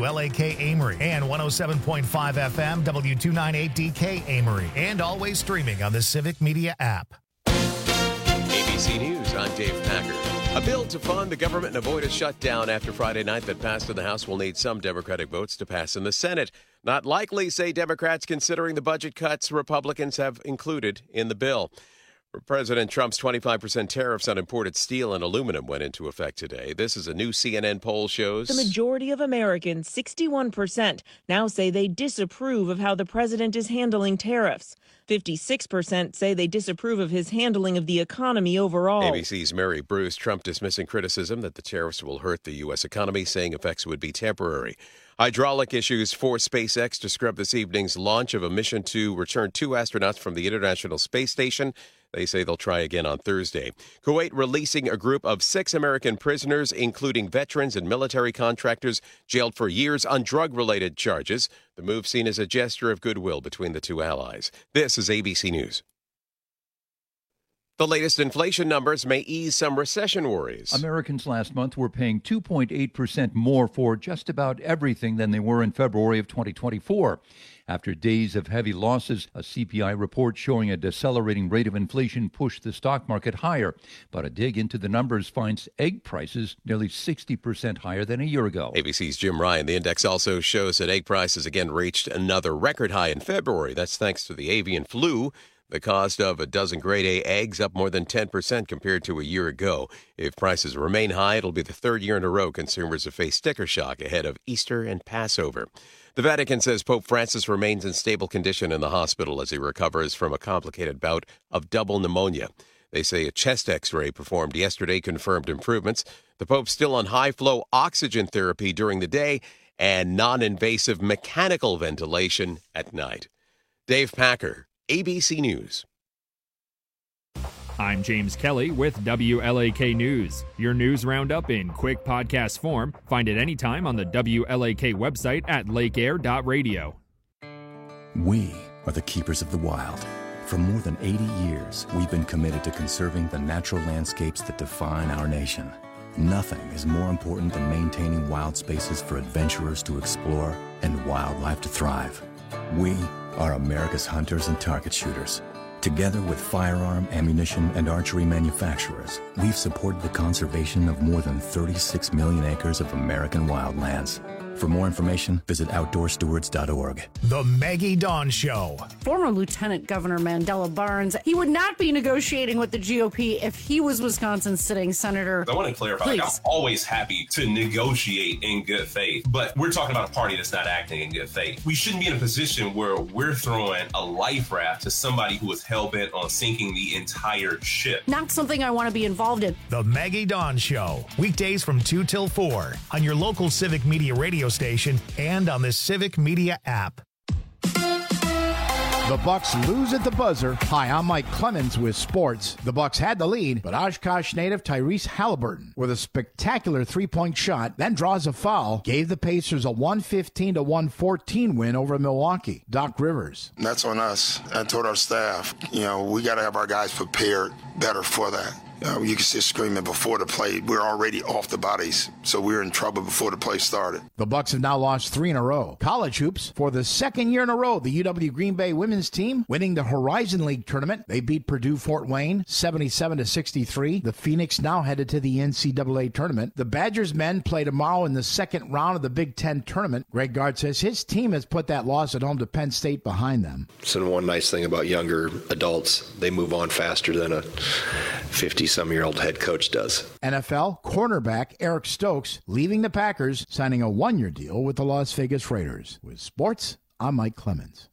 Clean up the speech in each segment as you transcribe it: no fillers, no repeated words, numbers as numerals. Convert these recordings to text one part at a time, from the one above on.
WLAK Amory and 107.5 FM W298DK Amory, and always streaming on the Civic Media app. ABC News, I'm Dave Packer. A bill to fund the government and avoid a shutdown after Friday night that passed in the House will need some Democratic votes to pass in the Senate. Not likely, say Democrats, considering the budget cuts Republicans have included in the bill. President Trump's 25% tariffs on imported steel and aluminum went into effect today. This is a new CNN poll shows. The majority of Americans, 61%, now say they disapprove of how the president is handling tariffs. 56% say they disapprove of his handling of the economy overall. ABC's Mary Bruce. Trump dismissing criticism that the tariffs will hurt the U.S. economy, saying effects would be temporary. Hydraulic issues force SpaceX to scrub this evening's launch of a mission to return 2 astronauts from the International Space Station. They say they'll try again on Thursday. Kuwait releasing a group of 6 American prisoners, including veterans and military contractors jailed for years on drug-related charges. The move seen as a gesture of goodwill between the two allies. This is ABC News. The latest inflation numbers may ease some recession worries. Americans last month were paying 2.8% more for just about everything than they were in February of 2024. After days of heavy losses, a CPI report showing a decelerating rate of inflation pushed the stock market higher. But a dig into the numbers finds egg prices nearly 60% higher than a year ago. ABC's Jim Ryan. The index also shows that egg prices again reached another record high in February. That's thanks to the avian flu. The cost of a dozen grade A eggs up more than 10% compared to a year ago. If prices remain high, it'll be the third year in a row consumers have faced sticker shock ahead of Easter and Passover. The Vatican says Pope Francis remains in stable condition in the hospital as he recovers from a complicated bout of double pneumonia. They say a chest X-ray performed yesterday confirmed improvements. The Pope's still on high-flow oxygen therapy during the day and non-invasive mechanical ventilation at night. Dave Packer, ABC News. I'm James Kelly with WLAK News. Your news roundup in quick podcast form. Find it anytime on the WLAK website at lakeair.radio. We are the keepers of the wild. For more than 80 years, we've been committed to conserving the natural landscapes that define our nation. Nothing is more important than maintaining wild spaces for adventurers to explore and wildlife to thrive. We are America's hunters and target shooters. Together with firearm, ammunition, and archery manufacturers, we've supported the conservation of more than 36 million acres of American wildlands. For more information, visit OutdoorStewards.org. The Maggie Dawn Show. Former Lieutenant Governor Mandela Barnes, he would not be negotiating with the GOP if he was Wisconsin's sitting senator. I want to clarify, I'm always happy to negotiate in good faith, but we're talking about a party that's not acting in good faith. We shouldn't be in a position where we're throwing a life raft to somebody who is hell-bent on sinking the entire ship. Not something I want to be involved in. The Maggie Dawn Show. Weekdays from 2 till 4 on your local Civic Media radio station and on the Civic Media app. The Bucks lose at the buzzer. Hi, I'm Mike Clemens with sports. The Bucks had the lead, but Oshkosh native Tyrese Halliburton, with a spectacular three-point shot, then draws a foul, gave the Pacers a 115-114 win over Milwaukee. Doc Rivers. That's on us. I told our staff, we got to have our guys prepared better for that. You can see us screaming before the play. We're already off the bodies, so we were in trouble before the play started. The Bucks have now lost 3 in a row. College hoops, for the second year in a row, the UW Green Bay women's team winning the Horizon League tournament. They beat Purdue Fort Wayne 77-63. The Phoenix now headed to the NCAA tournament. The Badgers men play tomorrow in the second round of the Big Ten tournament. Greg Gard says his team has put that loss at home to Penn State behind them. So one nice thing about younger adults, they move on faster than a 50-some-year-old head coach does. NFL cornerback Eric Stokes leaving the Packers, signing a 1-year deal with the Las Vegas Raiders. With sports, I'm Mike Clemens.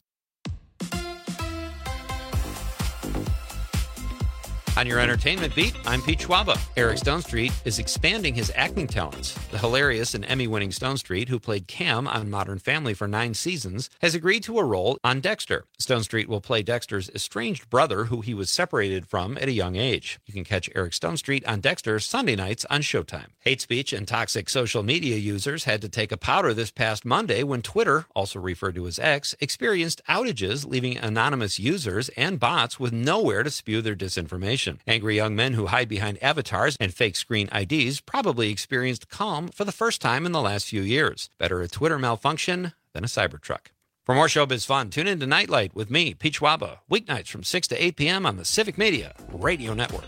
On your entertainment beat, I'm Pete Schwaba. Eric Stonestreet is expanding his acting talents. The hilarious and Emmy-winning Stonestreet, who played Cam on Modern Family for 9 seasons, has agreed to a role on Dexter. Stonestreet will play Dexter's estranged brother, who he was separated from at a young age. You can catch Eric Stonestreet on Dexter Sunday nights on Showtime. Hate speech and toxic social media users had to take a powder this past Monday when Twitter, also referred to as X, experienced outages, leaving anonymous users and bots with nowhere to spew their disinformation. malfunction. Angry young men who hide behind avatars and fake screen IDs probably experienced calm for the first time in the last few years. Better a Twitter malfunction than a Cybertruck. For more showbiz fun, tune in to Nightlight with me, Pete Schwaba, weeknights from 6 to 8 p.m. on the Civic Media Radio Network.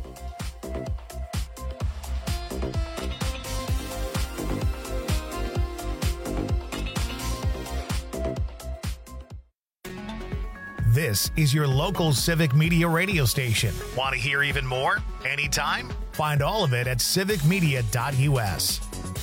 This is your local Civic Media radio station. Want to hear even more? Anytime? Find all of it at civicmedia.us.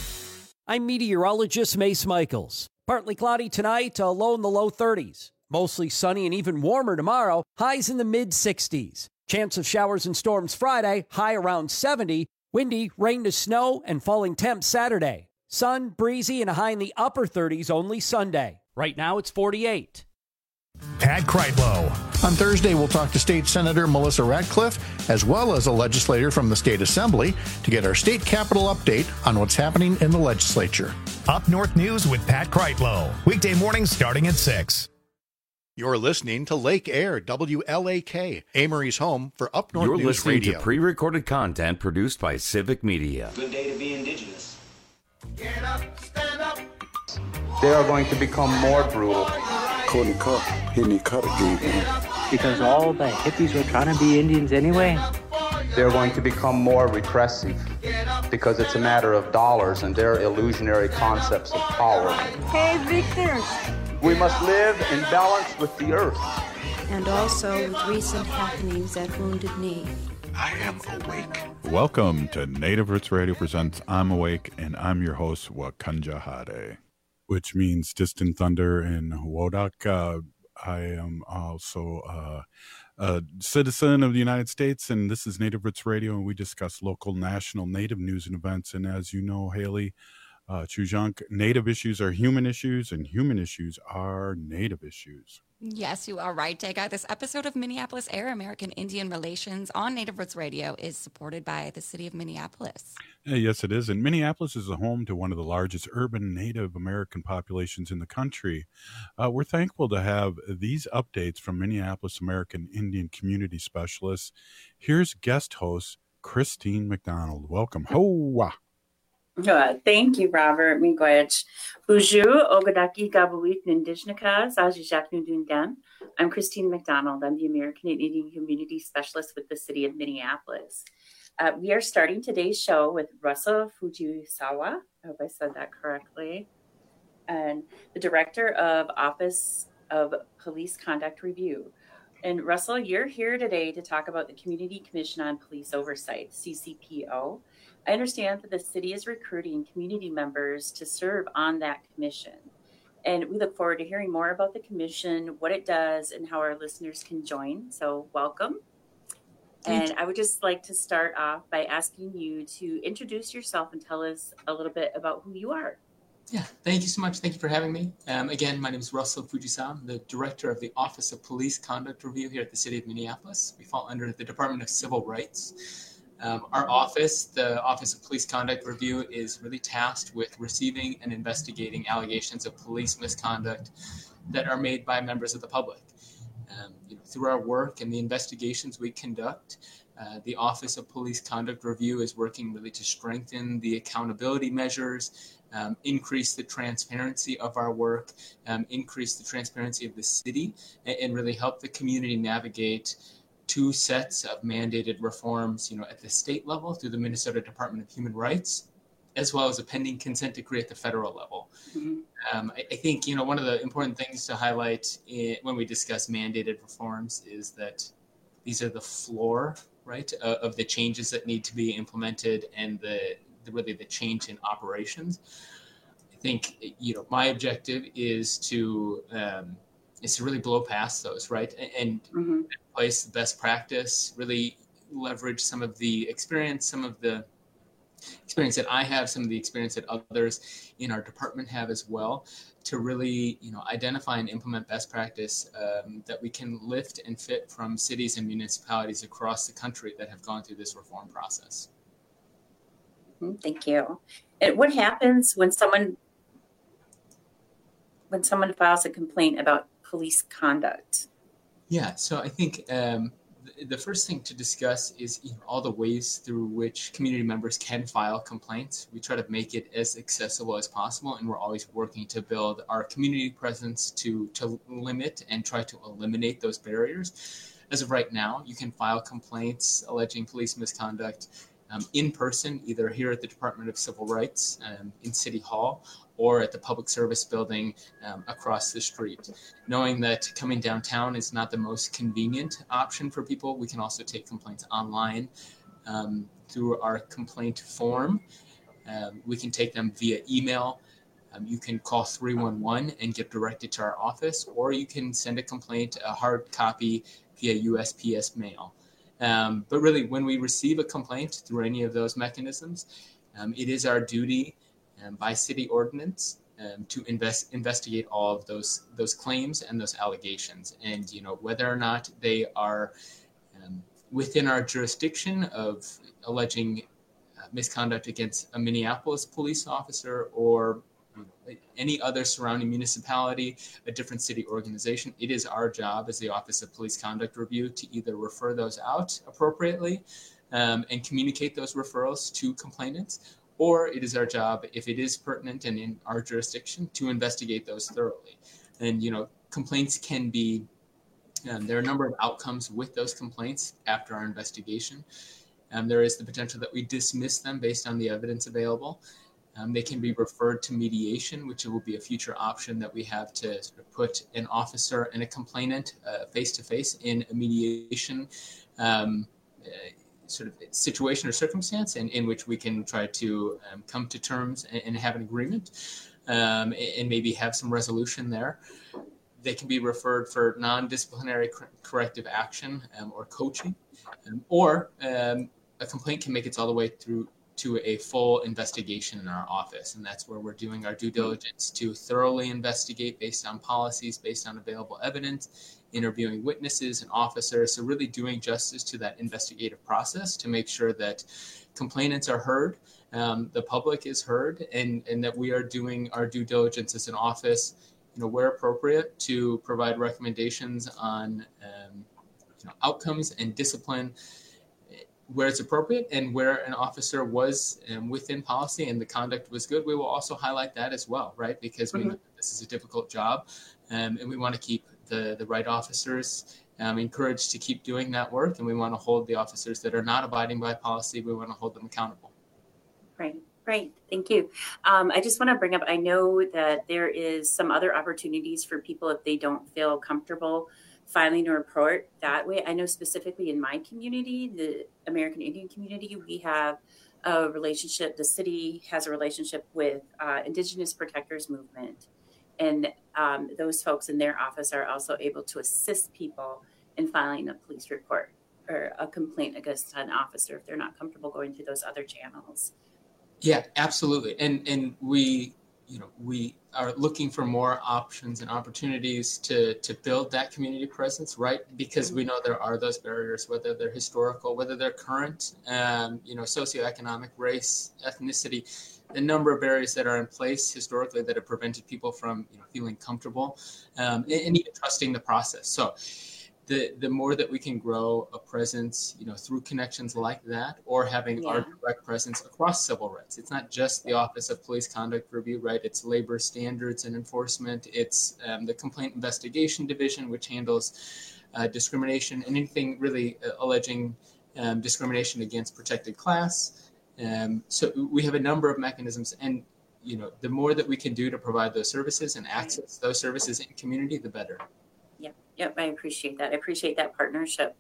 I'm meteorologist Mace Michaels. Partly cloudy tonight, a low in the low 30s. Mostly sunny and even warmer tomorrow, highs in the mid-60s. Chance of showers and storms Friday, high around 70. Windy, rain to snow, and falling temps Saturday. Sun, breezy, and a high in the upper 30s only Sunday. Right now it's 48. Pat Kreitlow. On Thursday, we'll talk to State Senator Melissa Ratcliffe, as well as a legislator from the State Assembly, to get our state capitol update on what's happening in the legislature. Up North News with Pat Kreitlow. Weekday mornings starting at 6. You're listening to Lake Air, WLAK, Amory's home for Up North You're News listening Radio. to pre-recorded content produced by Civic Media. Good day to be indigenous. Get up, stand up. They are going to become more brutal. Couldn't cut. He didn't cut again. Because all the hippies were trying to be Indians anyway. They're going to become more repressive because it's a matter of dollars and their illusionary concepts of power. Hey, Victor. We must live in balance with the earth. And also with recent happenings at Wounded Knee. I am awake. Welcome to Native Roots Radio presents I'm Awake, and I'm your host, Wakanja Hade, which means distant thunder in Wodak. I am also a citizen of the United States, and this is Native Roots Radio, and we discuss local, national, Native news and events. And as you know, Haley Chujunk, Native issues are human issues, and human issues are Native issues. Yes, you are right, Dega. This episode of Minneapolis Air, American Indian Relations on Native Roots Radio is supported by the city of Minneapolis. Yes, it is. And Minneapolis is the home to one of the largest urban Native American populations in the country. We're thankful to have these updates from Minneapolis American Indian Community Specialists. Here's guest host Christine McDonald. Welcome. Hoa. Thank you, Robert. Miigwech. Bonjour, Ogadaki Gabuit Nindishnika, Sajijak Nundundan. I'm Christine McDonald. I'm the American Indian Community Specialist with the city of Minneapolis. We are starting today's show with Russell Fujisawa. I hope I said that correctly. And the Director of Office of Police Conduct Review. And Russell, you're here today to talk about the Community Commission on Police Oversight, CCPO. I understand that the city is recruiting community members to serve on that commission. And we look forward to hearing more about the commission, what it does, and how our listeners can join. So welcome. And I would just like to start off by asking you to introduce yourself and tell us a little bit about who you are. Yeah, thank you so much. Thank you for having me. Again, my name is Russell Fujisawa. I'm the Director of the Office of Police Conduct Review here at the City of Minneapolis. We fall under the Department of Civil Rights. Our office, the Office of Police Conduct Review, is really tasked with receiving and investigating allegations of police misconduct that are made by members of the public. Through our work and the investigations we conduct, the Office of Police Conduct Review is working really to strengthen the accountability measures, increase the transparency of our work, increase the transparency of the city, and really help the community navigate two sets of mandated reforms, at the state level through the Minnesota Department of Human Rights, as well as a pending consent decree at the federal level. Mm-hmm. I think, one of the important things to highlight when we discuss mandated reforms is that these are the floor, right, of the changes that need to be implemented and really the change in operations. I think, my objective is to really blow past those, right, and mm-hmm. place the best practice, really leverage some of the experience that I have, some of the experience that others in our department have as well, to really, identify and implement best practice that we can lift and fit from cities and municipalities across the country that have gone through this reform process. Thank you. And what happens when someone files a complaint about police conduct? Yeah, so I think the first thing to discuss is all the ways through which community members can file complaints. We try to make it as accessible as possible, and we're always working to build our community presence to limit and try to eliminate those barriers. As of right now, you can file complaints alleging police misconduct in person, either here at the Department of Civil Rights in City Hall or at the Public Service Building across the street. Knowing that coming downtown is not the most convenient option for people, we can also take complaints online through our complaint form. We can take them via email. You can call 311 and get directed to our office, or you can send a complaint, a hard copy, via USPS mail. But really, when we receive a complaint through any of those mechanisms, it is our duty by city ordinance to investigate all of those claims and those allegations. And whether or not they are within our jurisdiction of alleging misconduct against a Minneapolis police officer or any other surrounding municipality, a different city organization, it is our job as the Office of Police Conduct Review to either refer those out appropriately and communicate those referrals to complainants, or it is our job, if it is pertinent and in our jurisdiction, to investigate those thoroughly. And, complaints can be, there are a number of outcomes with those complaints after our investigation. There is the potential that we dismiss them based on the evidence available. They can be referred to mediation, which will be a future option that we have to sort of put an officer and a complainant face-to-face in a mediation sort of situation or circumstance in which we can try to come to terms and have an agreement and maybe have some resolution there. They can be referred for non-disciplinary corrective action or coaching, or a complaint can make its all the way through to a full investigation in our office. And that's where we're doing our due diligence to thoroughly investigate based on policies, based on available evidence, interviewing witnesses and officers. So really doing justice to that investigative process to make sure that complainants are heard, the public is heard, and that we are doing our due diligence as an office, where appropriate, to provide recommendations on outcomes and discipline where it's appropriate, and where an officer was within policy and the conduct was good, we will also highlight that as well, right? Because we know this is a difficult job, and we want to keep the right officers encouraged to keep doing that work, and we want to hold the officers that are not abiding by policy, we want to hold them accountable. Right. Thank you. I just want to bring up, I know that there is some other opportunities for people if they don't feel comfortable filing a report that way. I know specifically in my community, the American Indian community, we have a relationship, the city has a relationship with Indigenous Protectors Movement. And those folks in their office are also able to assist people in filing a police report or a complaint against an officer if they're not comfortable going through those other channels. Yeah, absolutely. And we are looking for more options and opportunities to build that community presence, right? Because we know there are those barriers, whether they're historical, whether they're current, socioeconomic, race, ethnicity, the number of barriers that are in place historically that have prevented people from feeling comfortable and even trusting the process. So the more that we can grow a presence, through connections like that, or having our direct presence across civil rights. It's not just the Office of Police Conduct Review, right? It's labor standards and enforcement. It's the Complaint Investigation Division, which handles discrimination and anything really alleging discrimination against protected class. So we have a number of mechanisms, and the more that we can do to provide those services and access those services in community, the better. Yep, I appreciate that. I appreciate that partnership.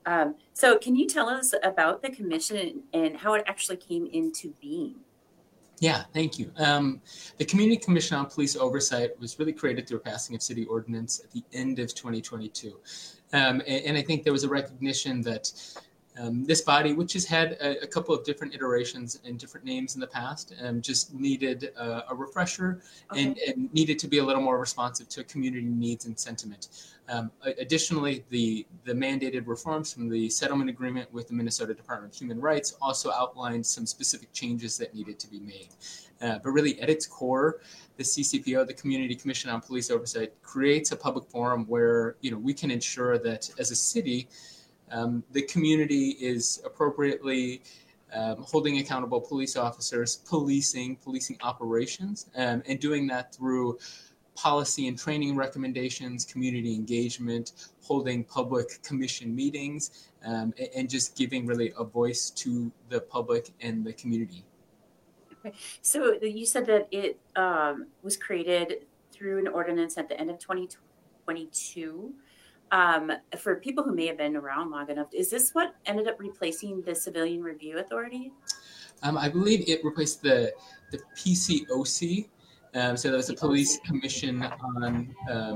So can you tell us about the commission and how it actually came into being? Yeah, thank you. The Community Commission on Police Oversight was really created through a passing of city ordinance at the end of 2022. And I think there was a recognition that this body, which has had a couple of different iterations and different names in the past, just needed a refresher and needed to be a little more responsive to community needs and sentiment. Additionally, the mandated reforms from the settlement agreement with the Minnesota Department of Human Rights also outlined some specific changes that needed to be made. But really, at its core, the CCPO, the Community Commission on Police Oversight, creates a public forum where we can ensure that as a city, The community is appropriately holding accountable police officers, policing operations, and doing that through policy and training recommendations, community engagement, holding public commission meetings, and just giving really a voice to the public and the community. Okay. So you said that it was created through an ordinance at the end of 2022. For people who may have been around long enough, is this what ended up replacing the Civilian Review Authority? I believe it replaced the PCOC. So that was a police commission on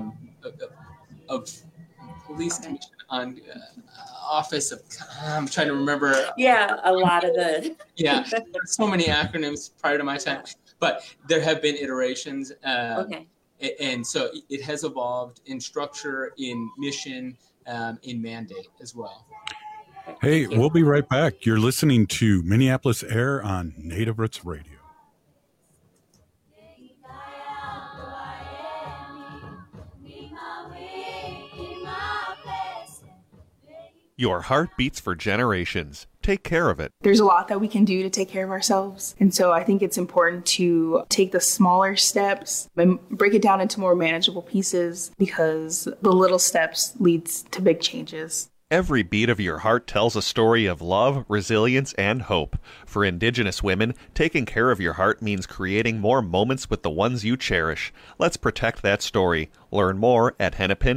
office of. I'm trying to remember. Yeah, a lot of the. Yeah, there's so many acronyms prior to my time, but there have been iterations. Okay. And so it has evolved in structure, in mission, in mandate as well. Hey, we'll be right back. You're listening to Minneapolis Air on Native Roots Radio. Your heart beats for generations. Take care of it. There's a lot that we can do to take care of ourselves. And so I think it's important to take the smaller steps and break it down into more manageable pieces, because the little steps leads to big changes. Every beat of your heart tells a story of love, resilience, and hope. For Indigenous women, taking care of your heart means creating more moments with the ones you cherish. Let's protect that story. Learn more at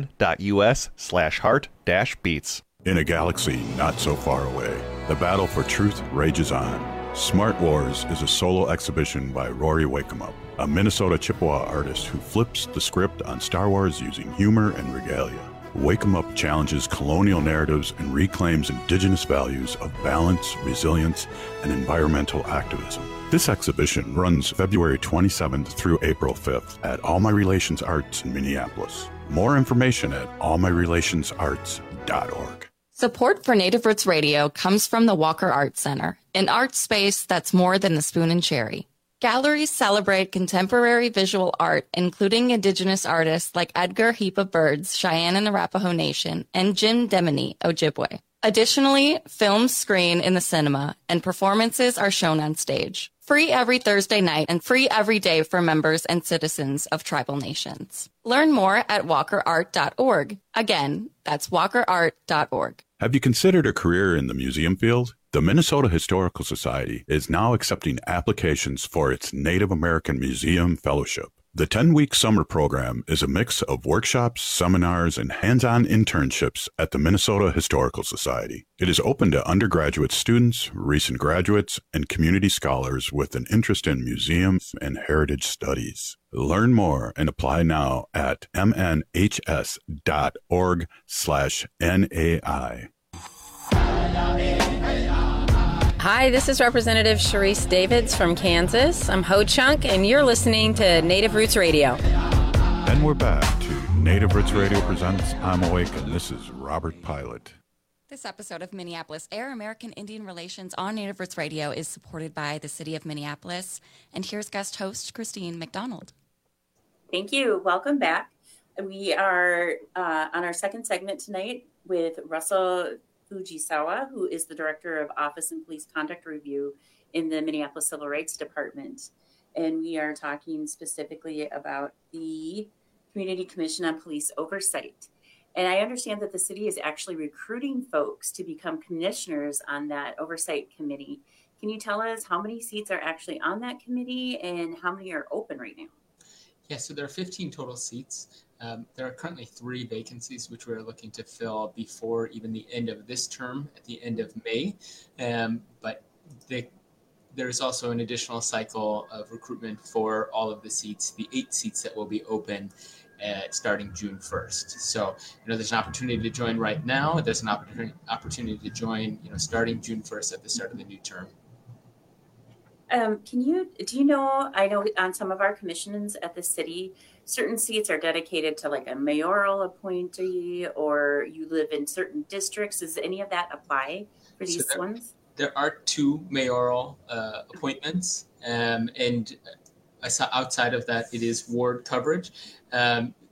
hennepin.us/heart-beats. In a galaxy not so far away, the battle for truth rages on. Smart Wars is a solo exhibition by Rory Wakemup, a Minnesota Chippewa artist who flips the script on Star Wars using humor and regalia. Wakemup challenges colonial narratives and reclaims Indigenous values of balance, resilience, and environmental activism. This exhibition runs February 27th through April 5th at All My Relations Arts in Minneapolis. More information at allmyrelationsarts.org. Support for Native Roots Radio comes from the Walker Art Center, an art space that's more than the spoon and cherry. Galleries celebrate contemporary visual art, including Indigenous artists like Edgar Heap of Birds, Cheyenne and Arapaho Nation, and Jim Demini, Ojibwe. Additionally, films screen in the cinema, and performances are shown on stage. Free every Thursday night and free every day for members and citizens of tribal nations. Learn more at walkerart.org. Again, that's walkerart.org. Have you considered a career in the museum field? The Minnesota Historical Society is now accepting applications for its Native American Museum Fellowship. The 10-week summer program is a mix of workshops, seminars, and hands-on internships at the Minnesota Historical Society. It is open to undergraduate students, recent graduates, and community scholars with an interest in museums and heritage studies. Learn more and apply now at mnhs.org/NAI. Hi, this is Representative Sharice Davids from Kansas. I'm Ho Chunk, and you're listening to Native Roots Radio. And we're back to Native Roots Radio presents I'm Awake, and this is Robert Pilot. This episode of Minneapolis Air American Indian Relations on Native Roots Radio is supported by the City of Minneapolis. And here's guest host Christine McDonald. Thank you. Welcome back. We are on our second segment tonight with Russell Fujisawa, who is the Director of Office and Police Conduct Review in the Minneapolis Civil Rights Department. And we are talking specifically about the Community Commission on Police Oversight. And I understand that the city is actually recruiting folks to become commissioners on that oversight committee. Can you tell us how many seats are actually on that committee and how many are open right now? Yeah, so there are 15 total seats. There are currently 3 vacancies, which we're looking to fill before even the end of this term, at the end of May. But there's also an additional cycle of recruitment for all of the seats, the 8 seats that will be open starting June 1st. So, there's an opportunity to join right now. There's an opportunity to join, starting June 1st at the start of the new term. Do you know, I know on some of our commissions at the city, certain seats are dedicated to like a mayoral appointee, or you live in certain districts. Does any of that apply for these ones? There are 2 mayoral appointments, and outside of that, it is ward coverage.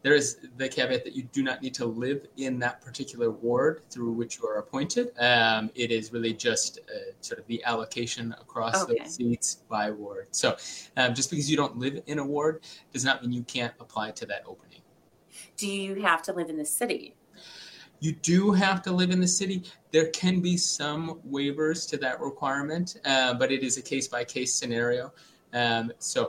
there is the caveat that you do not need to live in that particular ward through which you are appointed. It is really just sort of the allocation across those seats by ward. So just because you don't live in a ward does not mean you can't apply to that opening. Do you have to live in the city? You do have to live in the city. There can be some waivers to that requirement, but it is a case-by-case scenario. So,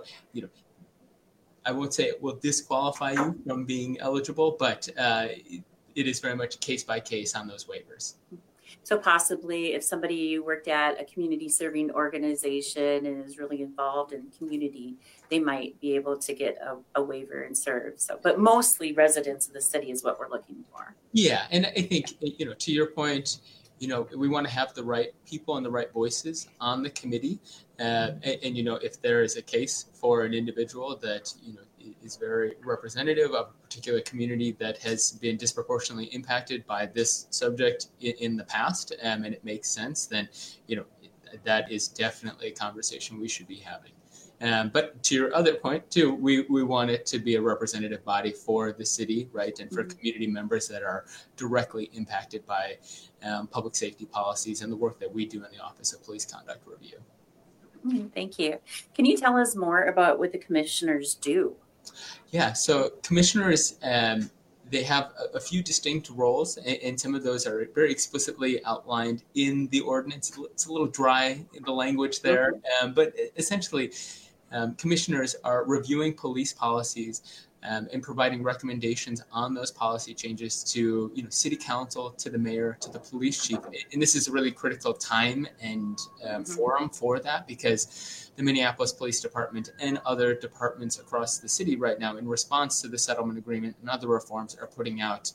I won't say it will disqualify you from being eligible, but it is very much case-by-case on those waivers. So possibly if somebody worked at a community serving organization and is really involved in the community, they might be able to get a waiver and serve. So, but mostly residents of the city is what we're looking for. Yeah. And I think, to your point, we want to have the right people and the right voices on the committee. And if there is a case for an individual that, is very representative of a particular community that has been disproportionately impacted by this subject in the past, and it makes sense, then, that is definitely a conversation we should be having. But to your other point, too, we want it to be a representative body for the city, right, and for community members that are directly impacted by public safety policies and the work that we do in the Office of Police Conduct Review. Thank you. Can you tell us more about what the commissioners do? Yeah, so commissioners, they have a few distinct roles, and some of those are very explicitly outlined in the ordinance. It's a little dry in the language there, but essentially, commissioners are reviewing police policies and providing recommendations on those policy changes to city council, to the mayor, to the police chief. And this is a really critical time and forum for that, because the Minneapolis Police Department and other departments across the city right now, in response to the settlement agreement and other reforms, are putting out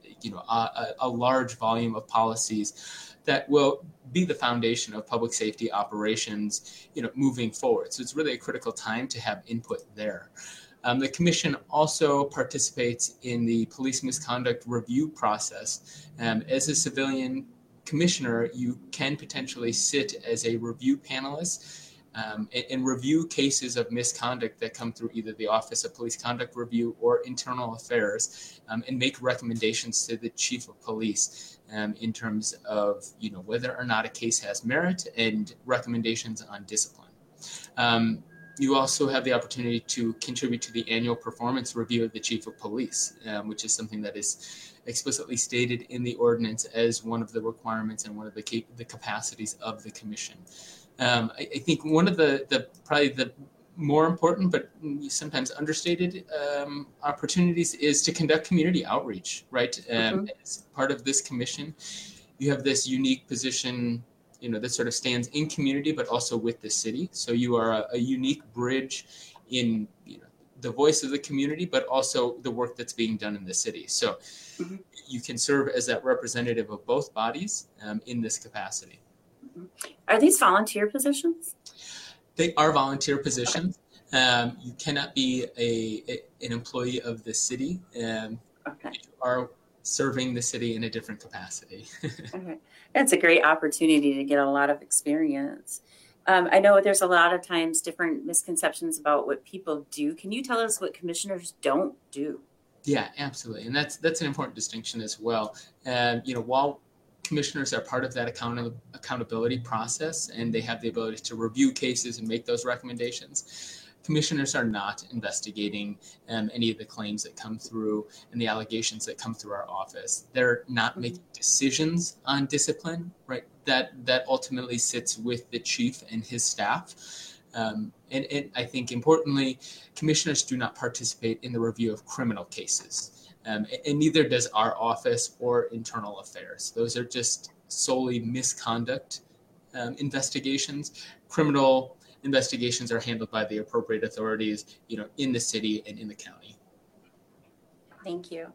a large volume of policies that will be the foundation of public safety operations moving forward. So it's really a critical time to have input there. The commission also participates in the police misconduct review process. As a civilian commissioner, you can potentially sit as a review panelist and review cases of misconduct that come through either the Office of Police Conduct Review or Internal Affairs, and make recommendations to the chief of police in terms of whether or not a case has merit, and recommendations on discipline. You also have the opportunity to contribute to the annual performance review of the chief of police, which is something that is explicitly stated in the ordinance as one of the requirements and one of the capacities of the commission. I think one of the probably the more important but sometimes understated opportunities is to conduct community outreach, right? As part of this commission, you have this unique position that sort of stands in community, but also with the city. So you are a unique bridge in, the voice of the community, but also the work that's being done in the city. So you can serve as that representative of both bodies in this capacity. Are these volunteer positions? They are volunteer positions. You cannot be an employee of the city. You are serving the city in a different capacity. Okay. That's a great opportunity to get a lot of experience. I know there's a lot of times different misconceptions about what people do. Can you tell us what commissioners don't do? Yeah, absolutely. And that's an important distinction as well. While commissioners are part of that accountability process, and they have the ability to review cases and make those recommendations, commissioners are not investigating any of the claims that come through and the allegations that come through our office. They're not making decisions on discipline, right? That ultimately sits with the chief and his staff. And I think importantly, commissioners do not participate in the review of criminal cases. And neither does our office or internal affairs. Those are just solely misconduct investigations. Criminal investigations are handled by the appropriate authorities, in the city and in the county. Thank you.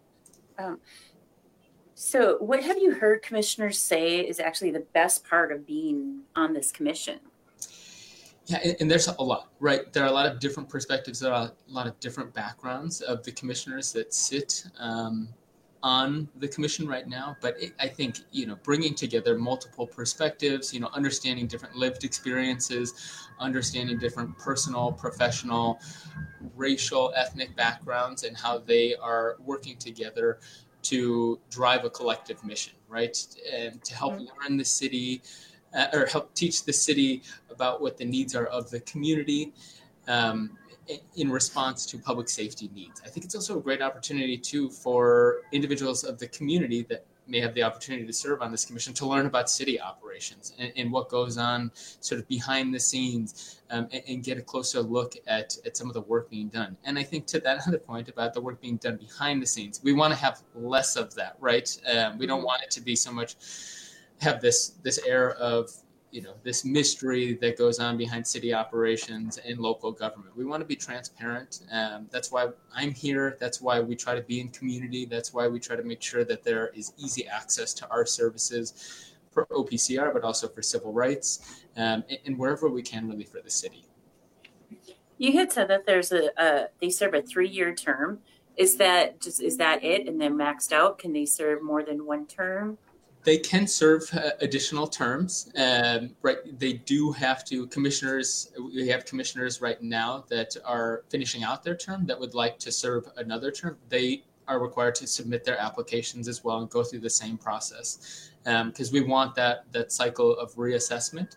So what have you heard commissioners say is actually the best part of being on this commission? Yeah, and there's a lot, right? There are a lot of different perspectives. There are a lot of different backgrounds of the commissioners that sit on the commission right now, but I think, bringing together multiple perspectives, understanding different lived experiences, understanding different personal, professional, racial, ethnic backgrounds, and how they are working together to drive a collective mission, right? And to help learn the city or help teach the city about what the needs are of the community in response to public safety needs. I think it's also a great opportunity too for individuals of the community that may have the opportunity to serve on this commission to learn about city operations and what goes on sort of behind the scenes and get a closer look at some of the work being done. And I think to that other point about the work being done behind the scenes, we want to have less of that, right? We don't want it to be so much have this air of this mystery that goes on behind city operations and local government. We want to be transparent. That's why I'm here. That's why we try to be in community. That's why we try to make sure that there is easy access to our services for OPCR, but also for civil rights, and wherever we can really for the city. You had said that there's they serve a 3-year term. Is that it? And then maxed out? Can they serve more than one term? They can serve additional terms, right? They do have to. We have commissioners right now that are finishing out their term that would like to serve another term. They are required to submit their applications as well and go through the same process because we want that cycle of reassessment.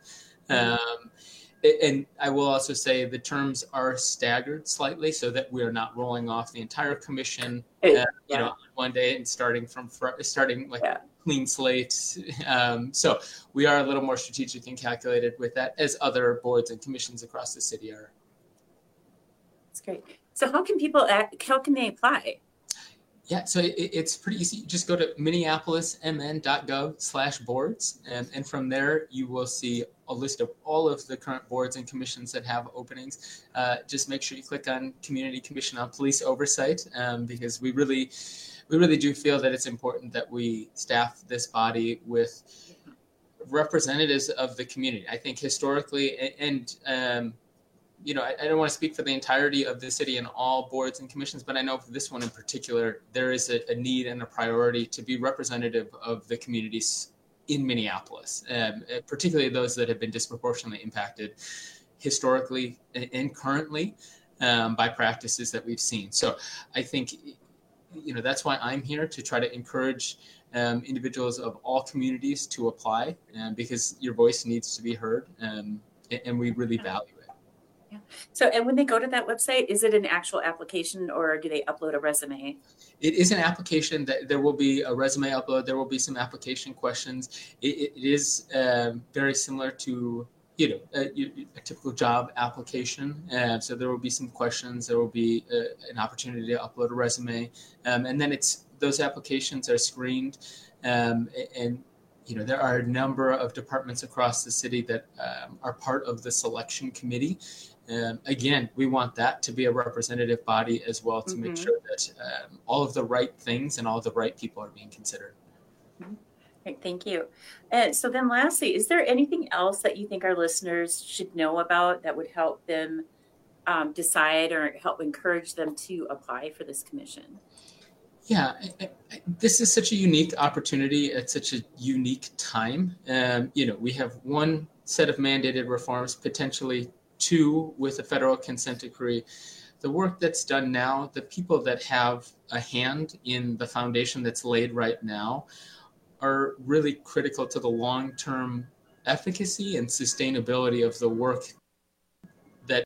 And I will also say the terms are staggered slightly so that we are not rolling off the entire commission, one day and starting clean slate. So we are a little more strategic and calculated with that, as other boards and commissions across the city are. That's great. So how can they apply? Yeah, so it's pretty easy. Just go to minneapolismn.gov/boards, and from there you will see a list of all of the current boards and commissions that have openings. Just make sure you click on Community Commission on Police Oversight, because we really do feel that it's important that we staff this body with representatives of the community. I think historically, and I don't want to speak for the entirety of the city and all boards and commissions, but I know for this one in particular, there is a need and a priority to be representative of the communities in Minneapolis, particularly those that have been disproportionately impacted historically and currently by practices that we've seen. So I think, that's why I'm here, to try to encourage individuals of all communities to apply, because your voice needs to be heard, and we really value it. Yeah. So, and when they go to that website, is it an actual application or do they upload a resume? It is an application. That there will be a resume upload. There will be some application questions. It is very similar to a typical job application. So there will be some questions. There will be an opportunity to upload a resume, and then those applications are screened, and there are a number of departments across the city that are part of the selection committee. Again, we want that to be a representative body as well, to make sure that all of the right things and all of the right people are being considered. Great, thank you. So then lastly, is there anything else that you think our listeners should know about that would help them decide or help encourage them to apply for this commission? Yeah, this is such a unique opportunity at such a unique time. We have one set of mandated reforms, potentially two with a federal consent decree. The work that's done now, the people that have a hand in the foundation that's laid right now are really critical to the long-term efficacy and sustainability of the work that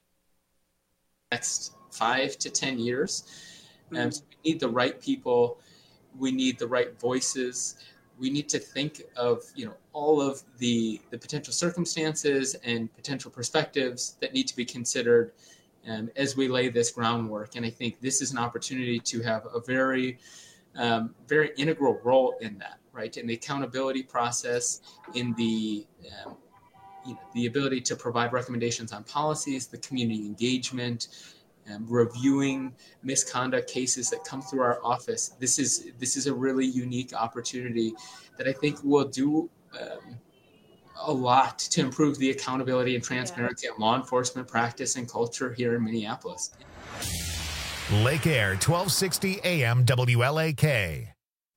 next 5 to 10 years. So we need the right people. We need the right voices. We need to think of, all of the potential circumstances and potential perspectives that need to be considered as we lay this groundwork. And I think this is an opportunity to have a very, very integral role in that, right? In the accountability process, in the ability to provide recommendations on policies, the community engagement, reviewing misconduct cases that come through our office. This is a really unique opportunity that I think will do a lot to improve the accountability and transparency of law enforcement practice and culture here in Minneapolis. Lake Air, 1260 AM WLAK.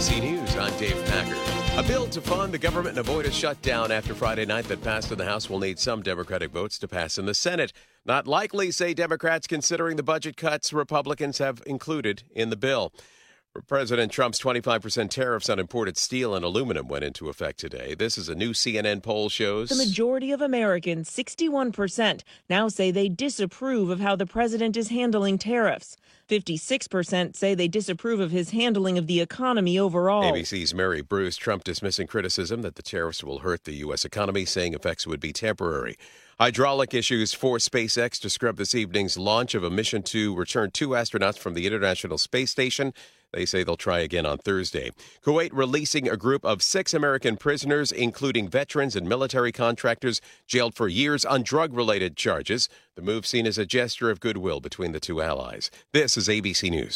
ABC News, I'm Dave Packer. A bill to fund the government and avoid a shutdown after Friday night that passed in the House will need some Democratic votes to pass in the Senate. Not likely, say Democrats, considering the budget cuts Republicans have included in the bill. President Trump's 25% tariffs on imported steel and aluminum went into effect today. This is a new CNN poll shows. The majority of Americans, 61%, now say they disapprove of how the president is handling tariffs. 56% say they disapprove of his handling of the economy overall. ABC's Mary Bruce, Trump dismissing criticism that the tariffs will hurt the U.S. economy, saying effects would be temporary. Hydraulic issues force SpaceX to scrub this evening's launch of a mission to return 2 astronauts from the International Space Station. They say they'll try again on Thursday. Kuwait releasing a group of 6 American prisoners, including veterans and military contractors, jailed for years on drug-related charges. The move seen as a gesture of goodwill between the two allies. This is ABC News.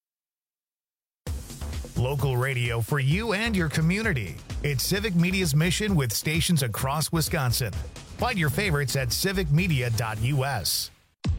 Local radio for you and your community. It's Civic Media's mission with stations across Wisconsin. Find your favorites at civicmedia.us.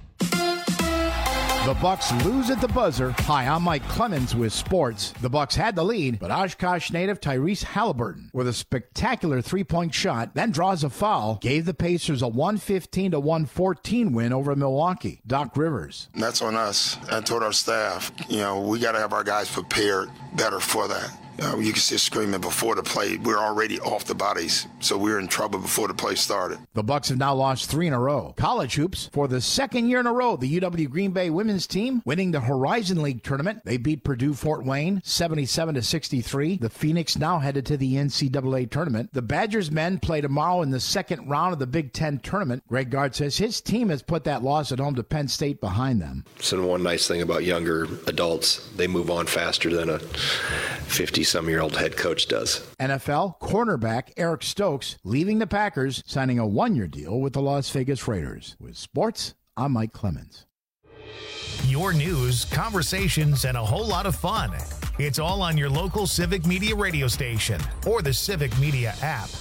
The Bucks lose at the buzzer. Hi, I'm Mike Clemens with sports. The Bucks had the lead, but Oshkosh native Tyrese Halliburton, with a spectacular three-point shot, then draws a foul, gave the Pacers a 115-114 win over Milwaukee. Doc Rivers. That's on us. I told our staff, we got to have our guys prepared better for that. You can see us screaming before the play. We're already off the bodies, so we were in trouble before the play started. The Bucks have now lost 3 in a row. College hoops, for the second year in a row, the UW Green Bay women's team winning the Horizon League tournament. They beat Purdue Fort Wayne 77-63. The Phoenix now headed to the NCAA tournament. The Badgers men play tomorrow in the second round of the Big Ten tournament. Greg Gard says his team has put that loss at home to Penn State behind them. So one nice thing about younger adults, they move on faster than a 50-some-year-old head coach does. NFL cornerback Eric Stokes leaving the Packers, signing a 1-year deal with the Las Vegas Raiders. With sports, I'm Mike Clemens. Your news, conversations, and a whole lot of fun. It's all on your local Civic Media radio station or the Civic Media app.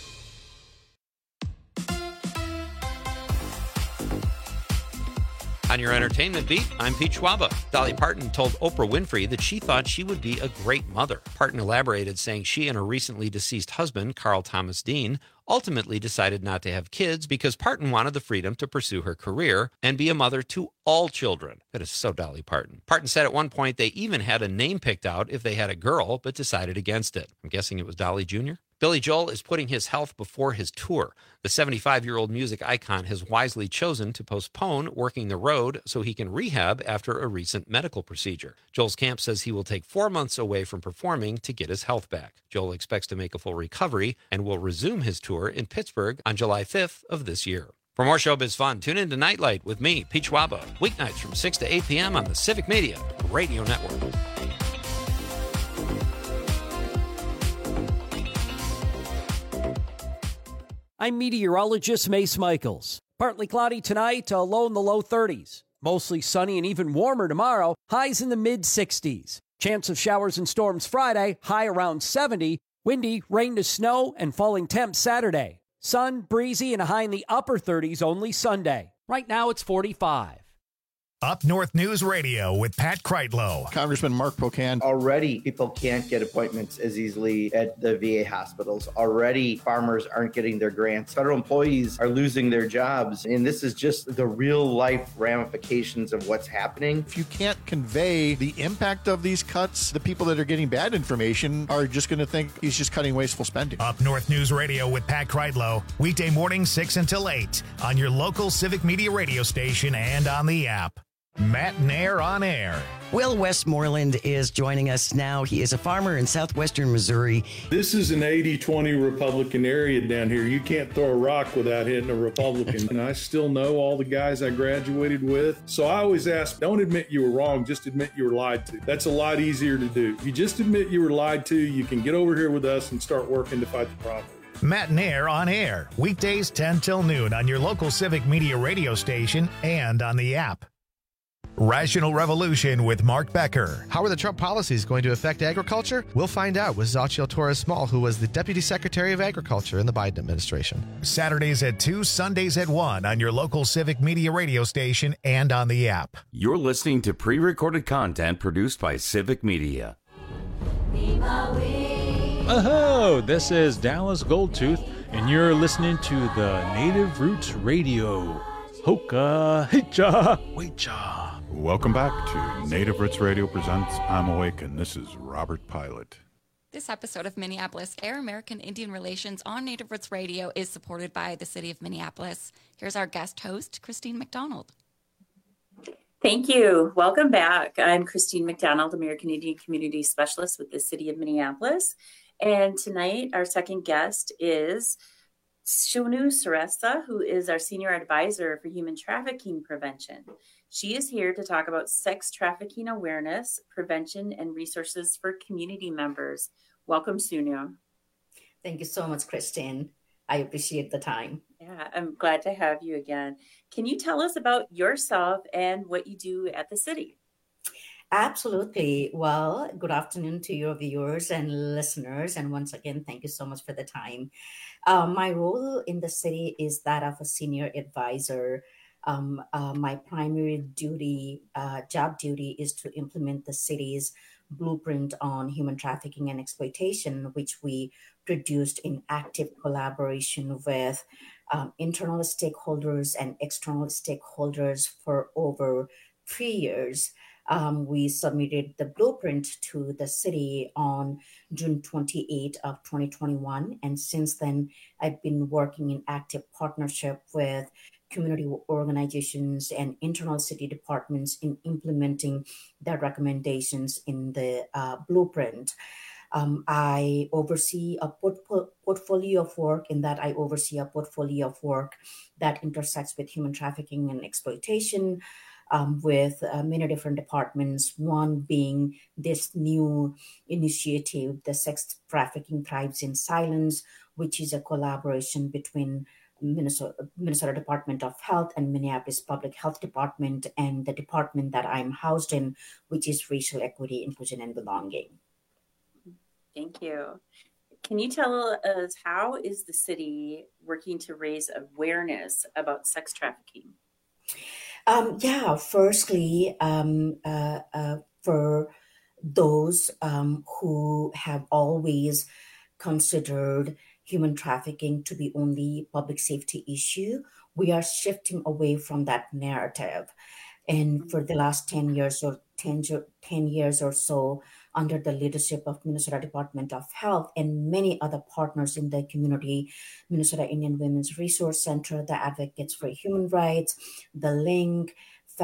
On your entertainment beat, I'm Pete Schwaba. Dolly Parton told Oprah Winfrey that she thought she would be a great mother. Parton elaborated, saying she and her recently deceased husband, Carl Thomas Dean, ultimately decided not to have kids because Parton wanted the freedom to pursue her career and be a mother to all children. That is so Dolly Parton. Parton said at one point they even had a name picked out if they had a girl, but decided against it. I'm guessing it was Dolly Jr.? Billy Joel is putting his health before his tour. The 75-year-old music icon has wisely chosen to postpone working the road so he can rehab after a recent medical procedure. Joel's camp says he will take 4 months away from performing to get his health back. Joel expects to make a full recovery and will resume his tour in Pittsburgh on July 5th of this year. For more showbiz fun, tune in to Nightlight with me, Pete Schwaba, weeknights from 6 to 8 p.m. on the Civic Media Radio Network. I'm meteorologist Mace Michaels. Partly cloudy tonight, low in the low 30s. Mostly sunny and even warmer tomorrow, highs in the mid-60s. Chance of showers and storms Friday, high around 70. Windy, rain to snow, and falling temps Saturday. Sun, breezy, and a high in the upper 30s only Sunday. Right now it's 45. Up North News Radio with Pat Kreitlow. Congressman Mark Pocan. Already, people can't get appointments as easily at the VA hospitals. Already, farmers aren't getting their grants. Federal employees are losing their jobs. And this is just the real-life ramifications of what's happening. If you can't convey the impact of these cuts, the people that are getting bad information are just going to think he's just cutting wasteful spending. Up North News Radio with Pat Kreitlow. Weekday mornings 6 until 8 on your local Civic Media radio station and on the app. Matt Nair on air. Will Westmoreland is joining us now. He is a farmer in southwestern Missouri. This is an 80-20 Republican area down here. You can't throw a rock without hitting a Republican. And I still know all the guys I graduated with. So I always ask, don't admit you were wrong, just admit you were lied to. That's a lot easier to do. If you just admit you were lied to, you can get over here with us and start working to fight the problem. Matt Nair on air. Weekdays 10 till noon on your local Civic Media radio station and on the app. Rational Revolution with Mark Becker. How are the Trump policies going to affect agriculture? We'll find out with Xochitl Torres-Small, who was the Deputy Secretary of Agriculture in the Biden administration. Saturdays at 2, Sundays at 1 on your local Civic Media radio station and on the app. You're listening to pre-recorded content produced by Civic Media. Oh, this is Dallas Goldtooth, and you're listening to the Native Roots Radio. Hoka Hicha Wecha. Welcome back to Native Roots Radio presents I'm Awake, and this is Robert Pilot. This episode of Minneapolis Air American Indian Relations on Native Roots Radio is supported by the City of Minneapolis. Here's our guest host, Christine McDonald. Thank you. Welcome back. I'm Christine McDonald, American Indian Community Specialist with the City of Minneapolis. And tonight, our second guest is Shunu Saresa, who is our Senior Advisor for Human Trafficking Prevention. She is here to talk about sex trafficking awareness, prevention, and resources for community members. Welcome, Shunu. Thank you so much, Christine. I appreciate the time. Yeah, I'm glad to have you again. Can you tell us about yourself and what you do at the city? Absolutely. Well, good afternoon to your viewers and listeners. And once again, thank you so much for the time. My role in the city is that of a senior advisor. My primary job duty is to implement the city's blueprint on human trafficking and exploitation, which we produced in active collaboration with internal stakeholders and external stakeholders for over 3 years. We submitted the blueprint to the city on June 28 of 2021. And since then, I've been working in active partnership with community organizations and internal city departments in implementing the recommendations in the blueprint. I oversee a portfolio of work that intersects with human trafficking and exploitation with many different departments, one being this new initiative, the Sex Trafficking Thrives in Silence, which is a collaboration between Minnesota Department of Health and Minneapolis Public Health Department, and the department that I'm housed in, which is Racial Equity, Inclusion, and Belonging. Thank you. Can you tell us how is the city working to raise awareness about sex trafficking? Firstly, for those who have always considered human trafficking to be only public safety issue, we are shifting away from that narrative. And for the last 10 years or so, under the leadership of Minnesota Department of Health and many other partners in the community, Minnesota Indian Women's Resource Center, the Advocates for Human Rights, the Link,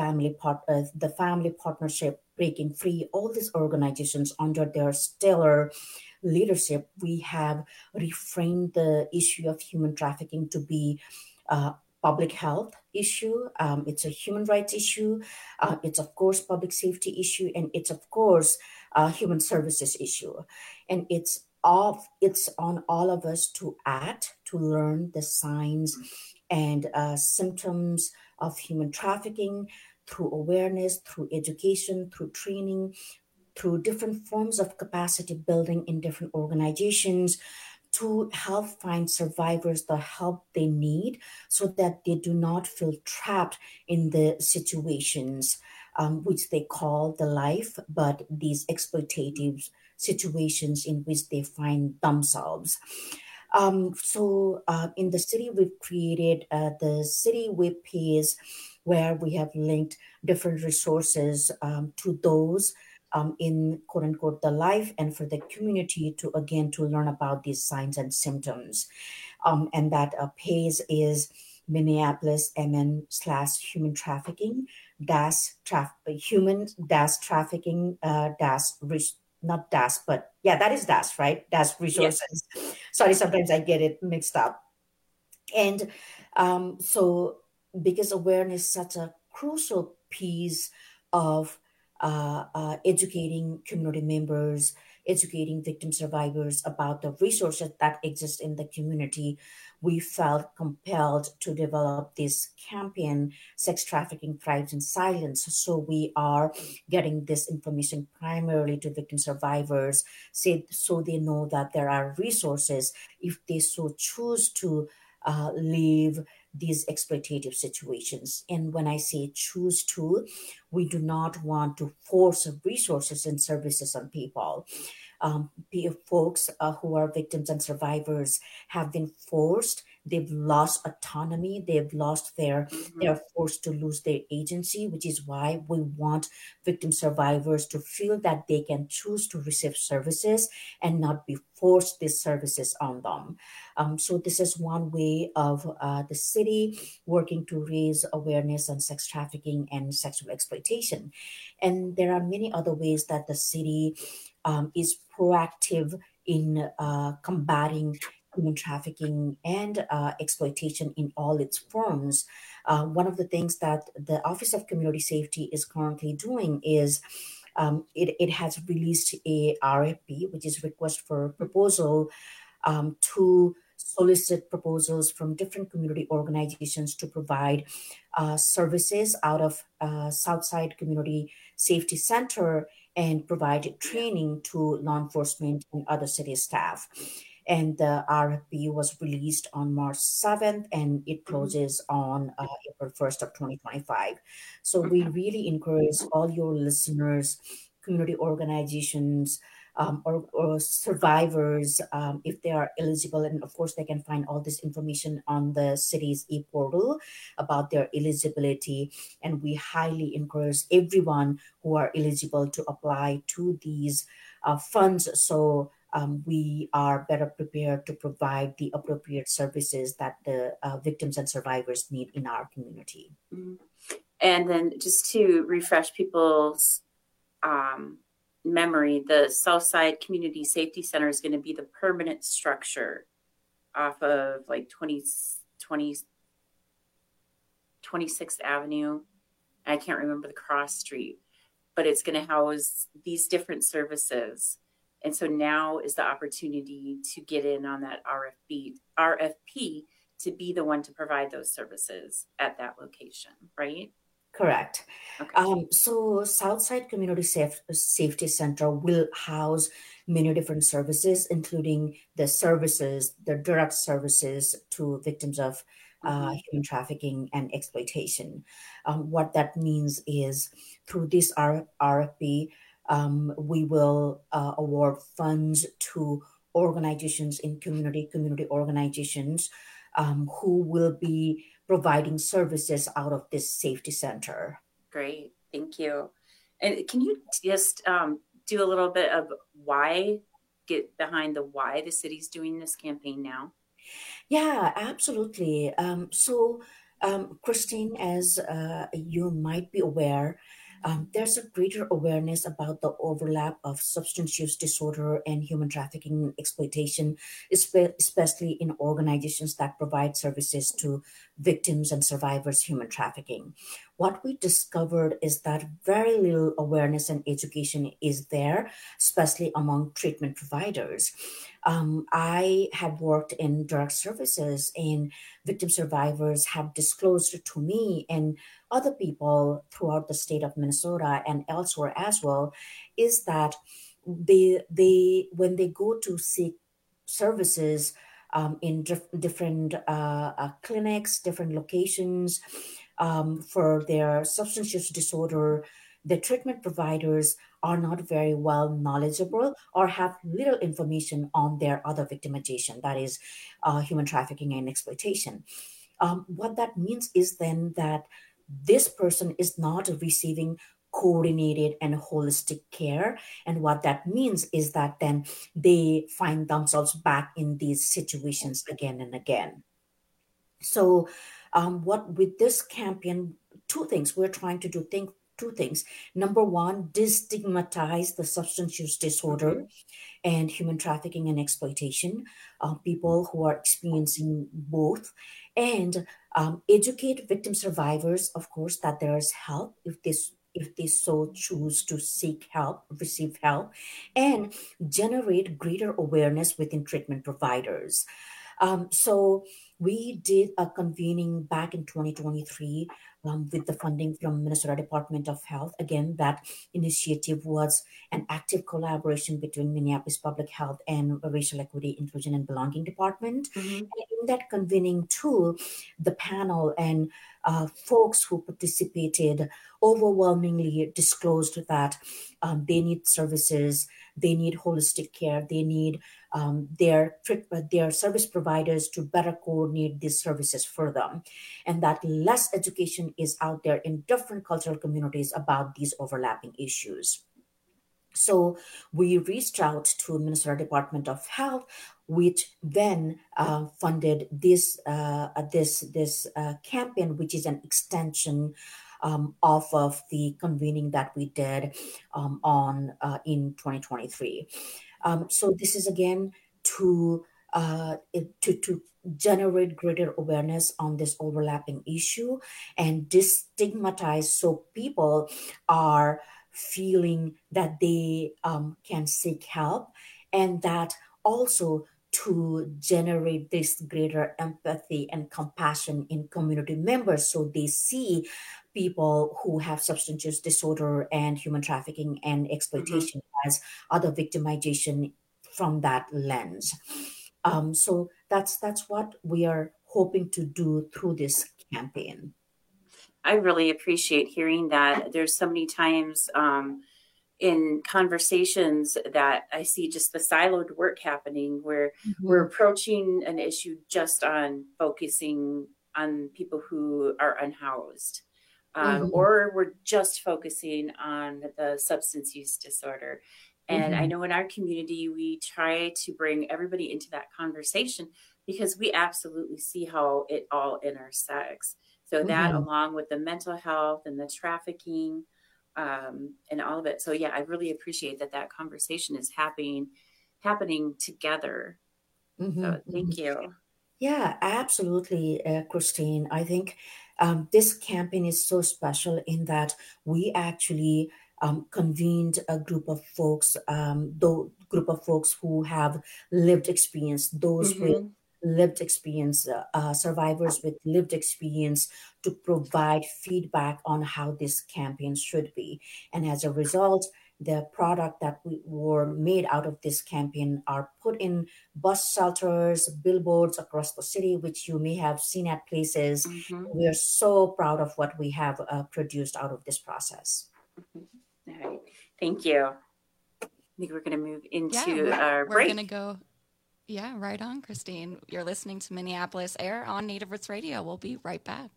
the Family Partnership, Breaking Free, all these organizations under their stellar leadership, we have reframed the issue of human trafficking to be public health issue. It's a human rights issue. It's of course public safety issue, and it's of course human services issue. And it's on all of us to act, to learn the signs and symptoms of human trafficking through awareness, through education, through training, through different forms of capacity building in different organizations, to help find survivors the help they need so that they do not feel trapped in the situations which they call the life, but these exploitative situations in which they find themselves. So in the city, we've created the city web page where we have linked different resources to those in quote unquote the life, and for the community to learn about these signs and symptoms. And that page is Minneapolis MN/human trafficking human trafficking not dash, but yeah, that is dash, right? Dash resources. Yes. Sorry, sometimes I get it mixed up. And so because awareness is such a crucial piece of educating community members, educating victim survivors about the resources that exist in the community, we felt compelled to develop this campaign, Sex Trafficking Thrives in Silence. So we are getting this information primarily to victim survivors, so they know that there are resources if they so choose to leave these exploitative situations. And when I say choose to, we do not want to force resources and services on people. folks who are victims and survivors have been forced. They've lost autonomy. They've lost they're forced to lose their agency, which is why we want victim survivors to feel that they can choose to receive services and not be forced these services on them. So this is one way of the city working to raise awareness on sex trafficking and sexual exploitation. And there are many other ways that the city is proactive in combating human trafficking and exploitation in all its forms. One of the things that the Office of Community Safety is currently doing is it has released a RFP, which is request for proposal, to solicit proposals from different community organizations to provide services out of Southside Community Safety Center and provide training to law enforcement and other city staff. And the RFP was released on March 7th, and it closes on April 1st of 2025. So we really encourage all your listeners, community organizations, or survivors, if they are eligible. And of course, they can find all this information on the city's e-portal about their eligibility. And we highly encourage everyone who are eligible to apply to these funds. So we are better prepared to provide the appropriate services that the victims and survivors need in our community. And then just to refresh people's memory, the Southside Community Safety Center is going to be the permanent structure off of like 26th Avenue. I can't remember the cross street, but it's going to house these different services. And so now is the opportunity to get in on that RFP to be the one to provide those services at that location, right? Correct. Okay. So Southside Community Safety Center will house many different services, including the direct services to victims of human trafficking and exploitation. What that means is through this RFP, we will award funds to organizations in community organizations who will be providing services out of this safety center. Great, thank you. And can you just do a little bit of get behind why the city's doing this campaign now? Yeah, absolutely. So, Christine, as you might be aware, there's a greater awareness about the overlap of substance use disorder and human trafficking and exploitation, especially in organizations that provide services to victims and survivors human trafficking. What we discovered is that very little awareness and education is there, especially among treatment providers. I have worked in drug services, and victim survivors have disclosed to me and other people throughout the state of Minnesota and elsewhere as well, is that they when they go to seek services in different clinics, different locations for their substance use disorder, the treatment providers are not very well knowledgeable or have little information on their other victimization, that is human trafficking and exploitation. What that means is then that this person is not receiving coordinated and holistic care. And what that means is that then they find themselves back in these situations again and again. So what with this campaign, two things we're trying to do, two things. Number one, destigmatize the substance use disorder and human trafficking and exploitation, people who are experiencing both, and educate victim survivors, of course, that there is help if they so choose to seek help, receive help, and generate greater awareness within treatment providers. So we did a convening back in 2023 with the funding from Minnesota Department of Health. Again, that initiative was an active collaboration between Minneapolis Public Health and Racial Equity, Inclusion, and Belonging Department. And in that convening too, the panel and folks who participated overwhelmingly disclosed that they need services, they need holistic care, they need their service providers to better coordinate these services for them, and that less education is out there in different cultural communities about these overlapping issues. So we reached out to Minnesota Department of Health, which then funded this campaign, which is an extension off of the convening that we did in 2023. So this is again to generate greater awareness on this overlapping issue and destigmatize, so people are feeling that they can seek help, and that also to generate this greater empathy and compassion in community members, so they see people who have substance use disorder and human trafficking and exploitation as other victimization from that lens. So that's what we are hoping to do through this campaign. I really appreciate hearing that. There's so many times in conversations that I see just the siloed work happening where we're approaching an issue just on focusing on people who are unhoused. Or we're just focusing on the substance use disorder. And I know in our community, we try to bring everybody into that conversation because we absolutely see how it all intersects. So that along with the mental health and the trafficking and all of it. So yeah, I really appreciate that conversation is happening together. So thank you. Yeah, absolutely, Christine. I think this campaign is so special in that we actually convened a group of folks, who have lived experience, those with lived experience, survivors with lived experience, to provide feedback on how this campaign should be. And as a result, the product that we were made out of this campaign are put in bus shelters, billboards across the city, which you may have seen at places. We are so proud of what we have produced out of this process. All right. Thank you. I think we're going to move into our break. We're going to go. Yeah, right on, Christine. You're listening to Minneapolis Air on Native Roots Radio. We'll be right back.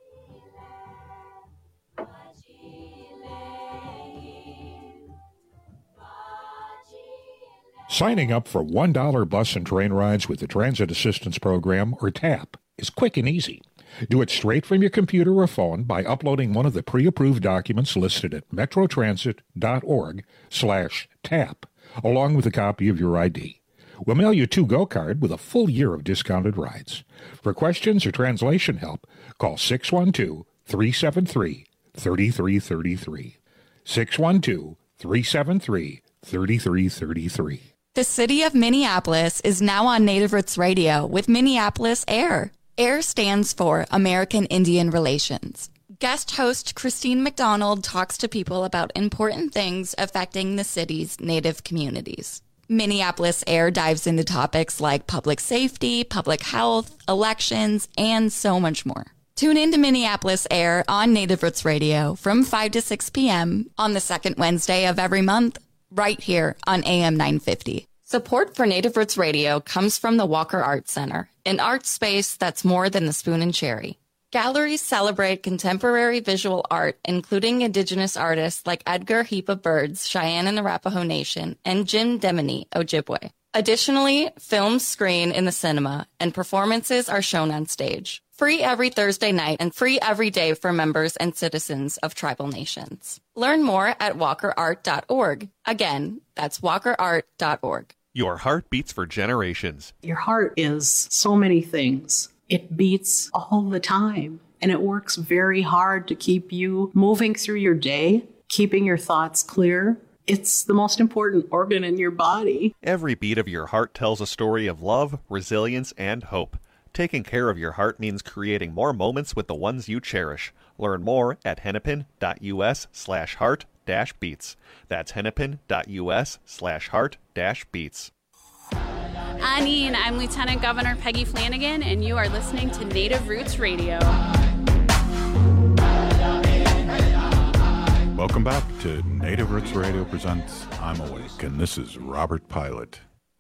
Signing up for $1 bus and train rides with the Transit Assistance Program, or TAP, is quick and easy. Do it straight from your computer or phone by uploading one of the pre-approved documents listed at metrotransit.org/TAP, along with a copy of your ID. We'll mail you a to-go card with a full year of discounted rides. For questions or translation help, call 612-373-3333. 612-373-3333. The city of Minneapolis is now on Native Roots Radio with Minneapolis Air. AIR stands for American Indian Relations. Guest host Christine McDonald talks to people about important things affecting the city's Native communities. Minneapolis Air dives into topics like public safety, public health, elections, and so much more. Tune in to Minneapolis Air on Native Roots Radio from 5 to 6 p.m. on the second Wednesday of every month, right here on AM 950. Support for Native Roots Radio comes from the Walker Art Center, an art space that's more than the spoon and cherry. Galleries celebrate contemporary visual art, including Indigenous artists like Edgar Heap of Birds, Cheyenne and Arapaho Nation, and Jim Demini, Ojibwe. Additionally, films screen in the cinema, and performances are shown on stage. Free every Thursday night and free every day for members and citizens of tribal nations. Learn more at walkerart.org. Again, that's walkerart.org. Your heart beats for generations. Your heart is so many things. It beats all the time, and it works very hard to keep you moving through your day, keeping your thoughts clear. It's the most important organ in your body. Every beat of your heart tells a story of love, resilience, and hope. Taking care of your heart means creating more moments with the ones you cherish. Learn more at hennepin.us/heart-beats. That's hennepin.us/heart-beats. Anine, I'm Lieutenant Governor Peggy Flanagan, and you are listening to Native Roots Radio. Welcome back to Native Roots Radio presents I'm Awake, and this is Robert Pilot.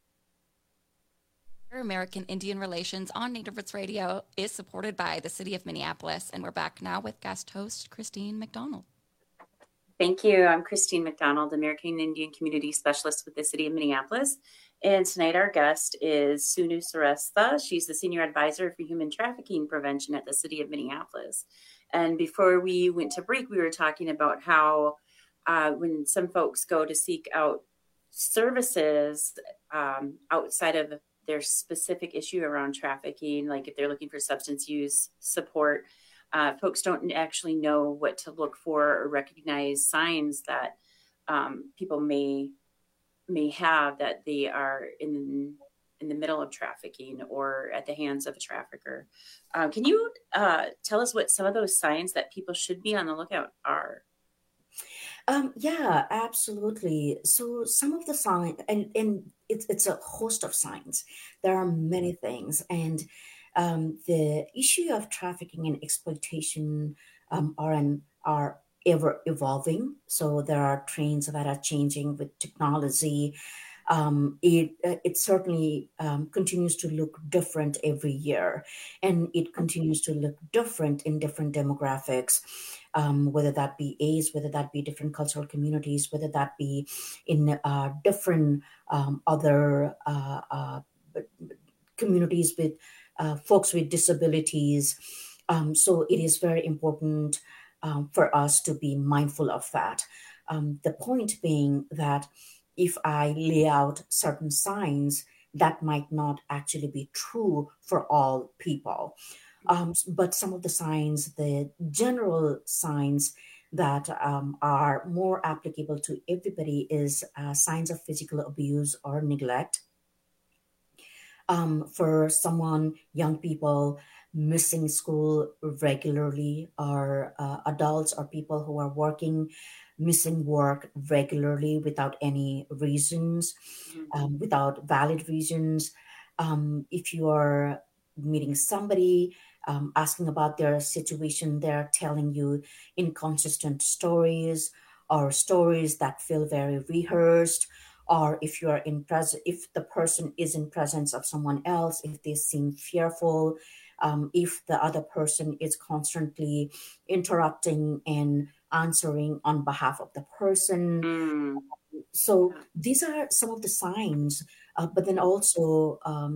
American Indian Relations on Native Roots Radio is supported by the City of Minneapolis, and we're back now with guest host Christine McDonald. Thank you. I'm Christine McDonald, American Indian Community Specialist with the City of Minneapolis. And tonight our guest is Sunu Sarastha. She's the Senior Advisor for Human Trafficking Prevention at the City of Minneapolis. And before we went to break, we were talking about how when some folks go to seek out services outside of their specific issue around trafficking, like if they're looking for substance use support, folks don't actually know what to look for or recognize signs that people may have that they are in the middle of trafficking or at the hands of a trafficker. Can you tell us what some of those signs that people should be on the lookout are? Yeah, absolutely. So some of the signs, and it's a host of signs. There are many things, and the issue of trafficking and exploitation are ever evolving. So there are trends that are changing with technology. It certainly continues to look different every year, and it continues to look different in different demographics, whether that be age, whether that be different cultural communities, whether that be in different other communities with folks with disabilities. So it is very important for us to be mindful of that. The point being that if I lay out certain signs, that might not actually be true for all people. But some of the signs, the general signs that are more applicable to everybody is signs of physical abuse or neglect. For someone, young people missing school regularly, or adults or people who are working, missing work regularly without any reasons, without valid reasons. If you are meeting somebody, asking about their situation, they're telling you inconsistent stories or stories that feel very rehearsed. Or if you are if the person is in presence of someone else, if they seem fearful, if the other person is constantly interrupting and answering on behalf of the person. So these are some of the signs. But then also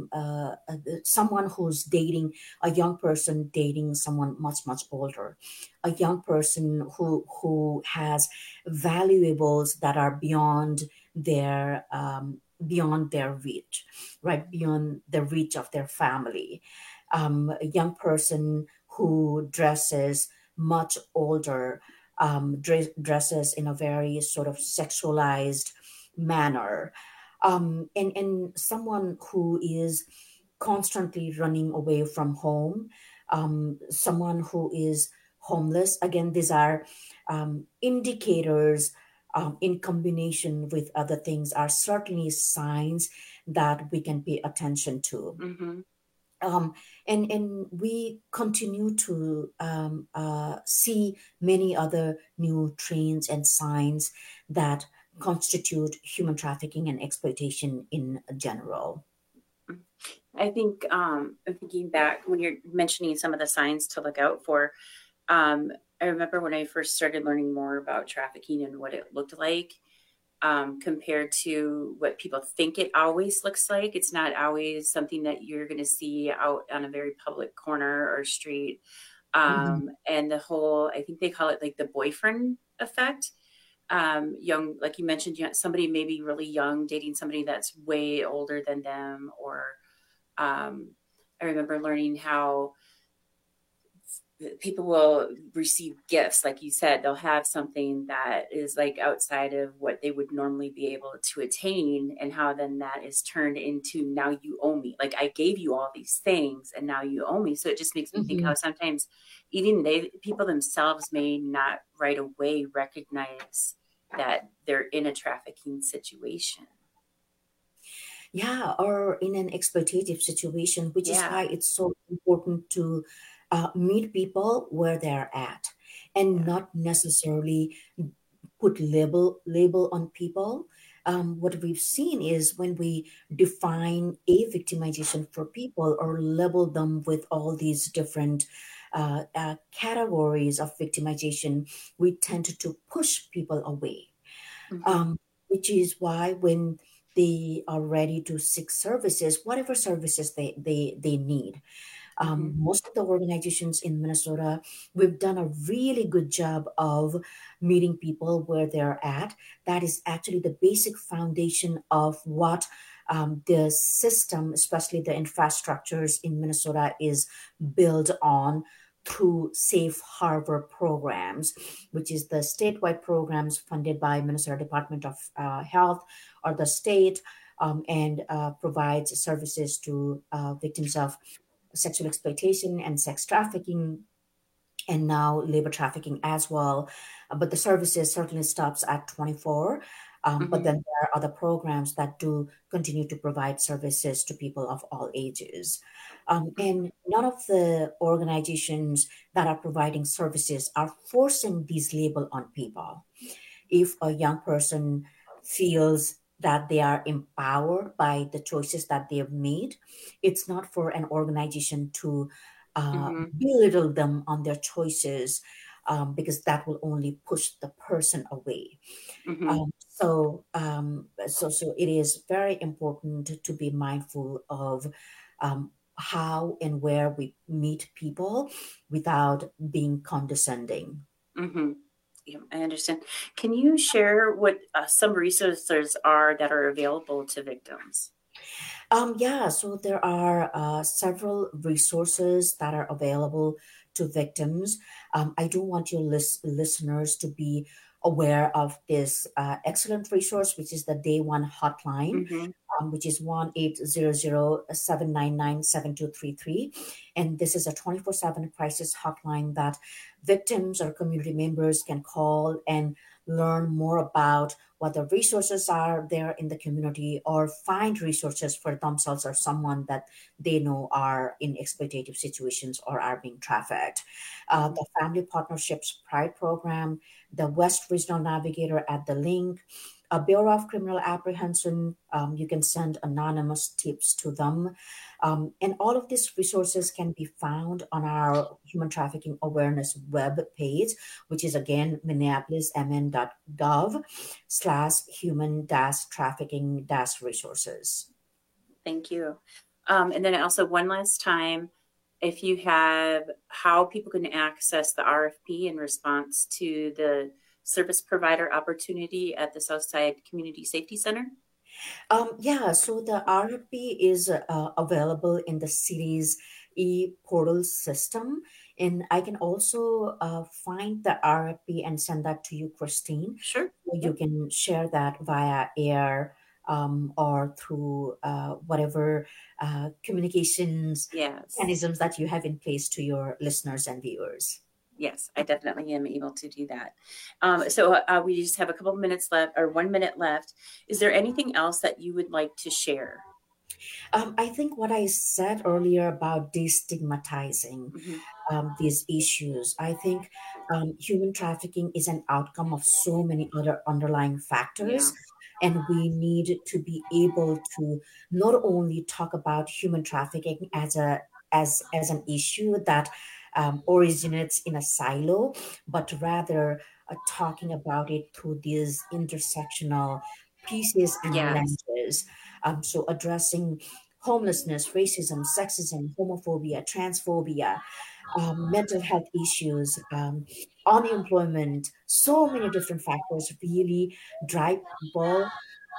someone who's dating, a young person dating someone much, much older, a young person who has valuables that are beyond their reach, right? Beyond the reach of their family. A young person who dresses much older, dresses in a very sort of sexualized manner. And someone who is constantly running away from home, someone who is homeless. Again, these are indicators in combination with other things are certainly signs that we can pay attention to. Mm-hmm. And we continue to see many other new trends and signs that constitute human trafficking and exploitation in general. I think I'm thinking back when you're mentioning some of the signs to look out for. I remember when I first started learning more about trafficking and what it looked like compared to what people think it always looks like. It's not always something that you're going to see out on a very public corner or street. And the whole, I think they call it like the boyfriend effect. Young, like you mentioned, somebody maybe really young dating somebody that's way older than them. Or I remember learning how people will receive gifts, like you said. They'll have something that is like outside of what they would normally be able to attain, and how then that is turned into, now you owe me. Like, I gave you all these things and now you owe me. So it just makes me think how sometimes even people themselves may not right away recognize that they're in a trafficking situation. Yeah, or in an exploitative situation, which is why it's so important to meet people where they're at, and not necessarily put label on people. What we've seen is when we define a victimization for people or label them with all these different categories of victimization, we tend to push people away. Which is why when they are ready to seek services, whatever services they need, most of the organizations in Minnesota, we've done a really good job of meeting people where they're at. That is actually the basic foundation of what the system, especially the infrastructures in Minnesota, is built on through Safe Harbor programs, which is the statewide programs funded by Minnesota Department of Health or the state, and provides services to victims of sexual exploitation and sex trafficking, and now labor trafficking as well. But the services certainly stops at 24. But then there are other programs that do continue to provide services to people of all ages. And none of the organizations that are providing services are forcing these labels on people. If a young person feels that they are empowered by the choices that they have made, it's not for an organization to belittle them on their choices, because that will only push the person away. So it is very important to be mindful of how and where we meet people without being condescending. Yeah, I understand. Can you share what some resources are that are available to victims? So there are several resources that are available to victims. I do want your listeners to be aware of this excellent resource, which is the Day One Hotline, which is 1-800-799-7233. And this is a 24/7 crisis hotline that victims or community members can call and learn more about what the resources are there in the community, or find resources for themselves or someone that they know are in exploitative situations or are being trafficked. The Family Partnerships Pride Program, the West Regional Navigator at the Link, a Bureau of Criminal Apprehension, you can send anonymous tips to them. And all of these resources can be found on our Human Trafficking Awareness web page, which is again minneapolismn.gov/human-trafficking-resources. Thank you. And then also one last time, if you have how people can access the RFP in response to the service provider opportunity at the Southside Community Safety Center? So the RFP is available in the city's e-portal system. And I can also find the RFP and send that to you, Christine. Sure. You can share that via air or through whatever communications mechanisms that you have in place to your listeners and viewers. Yes, I definitely am able to do that. So we just have a couple of minutes left, or 1 minute left. Is there anything else that you would like to share? I think what I said earlier about destigmatizing these issues, I think human trafficking is an outcome of so many other underlying factors. And we need to be able to not only talk about human trafficking as an issue that originates in a silo, but rather talking about it through these intersectional pieces and lenses. So addressing homelessness, racism, sexism, homophobia, transphobia, mental health issues, unemployment, so many different factors really drive people,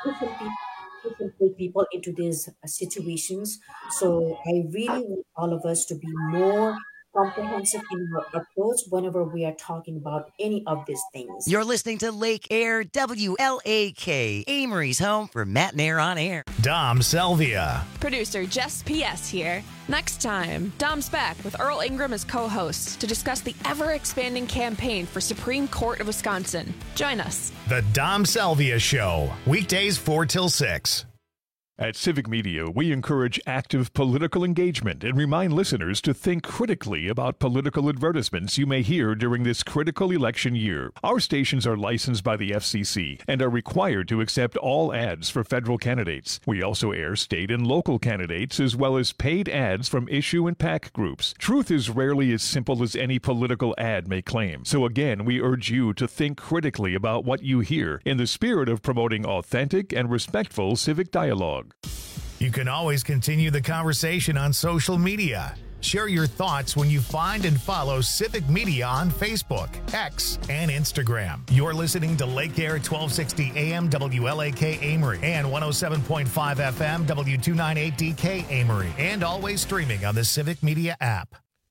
put people into these situations. So I really want all of us to be more comprehensive in our approach whenever we are talking about any of these things. You're listening to Lake Air WLAK, Amory's home for Matt and Air on Air. Dom Selvia. Producer Jess P.S. here. Next time, Dom's back with Earl Ingram as co-host to discuss the ever-expanding campaign for Supreme Court of Wisconsin. Join us. The Dom Selvia Show, weekdays 4 till 6. At Civic Media, we encourage active political engagement and remind listeners to think critically about political advertisements you may hear during this critical election year. Our stations are licensed by the FCC and are required to accept all ads for federal candidates. We also air state and local candidates as well as paid ads from issue and PAC groups. Truth is rarely as simple as any political ad may claim. So again, we urge you to think critically about what you hear in the spirit of promoting authentic and respectful civic dialogue. You can always continue the conversation on social media. Share your thoughts when you find and follow Civic Media on Facebook, X, and Instagram. You're listening to Lake Air 1260 AM WLAK Amory and 107.5 FM W298DK Amory, and always streaming on the Civic Media app.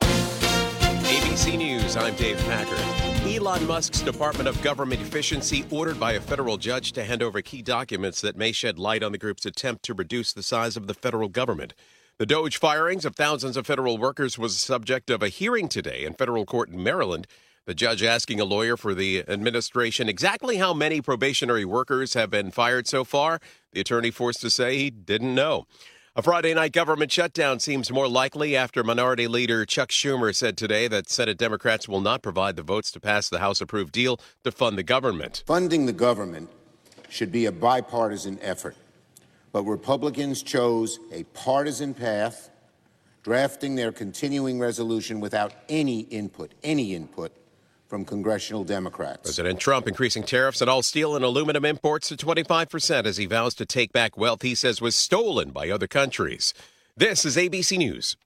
ABC News, I'm Dave Packard. Elon Musk's Department of Government Efficiency ordered by a federal judge to hand over key documents that may shed light on the group's attempt to reduce the size of the federal government. The DOJ firings of thousands of federal workers was the subject of a hearing today in federal court in Maryland. The judge asking a lawyer for the administration exactly how many probationary workers have been fired so far. The attorney forced to say he didn't know. A Friday night government shutdown seems more likely after Minority Leader Chuck Schumer said today that Senate Democrats will not provide the votes to pass the House-approved deal to fund the government. Funding the government should be a bipartisan effort, but Republicans chose a partisan path, drafting their continuing resolution without any input from congressional Democrats. President Trump increasing tariffs on all steel and aluminum imports to 25% as he vows to take back wealth he says was stolen by other countries. This is ABC News.